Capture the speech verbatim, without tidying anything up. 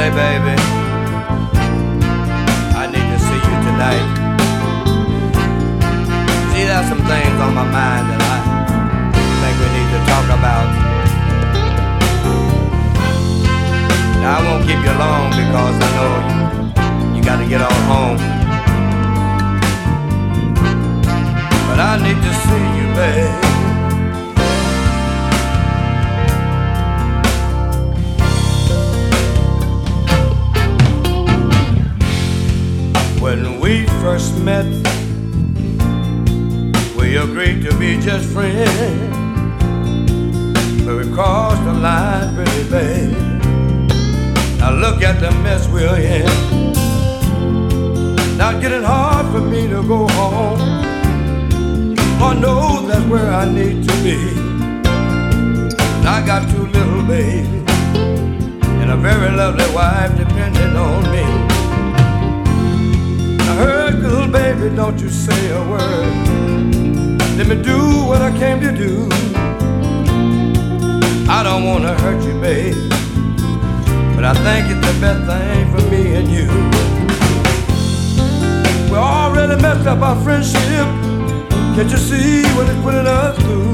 Say, baby, I need to see you tonight. See, there's some things on my mind that I think we need to talk about. Now, I won't keep you long because I know you, you got to get on home. But I need to see you, babe. When we first met, we agreed to be just friends, but we crossed the line, pretty babe. Now look at the mess we're in. Now getting hard for me to go home. I know that's where I need to be. And I got two little babies and a very lovely wife depending on me. I heard, little baby, don't you say a word. Let me do what I came to do. I don't want to hurt you, babe, but I think it's the best thing for me and you. We already messed up our friendship. Can't you see what it's putting us through?